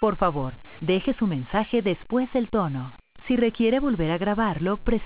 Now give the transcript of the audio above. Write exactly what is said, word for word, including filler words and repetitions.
Por favor, deje su mensaje después del tono. Si requiere volver a grabarlo, presione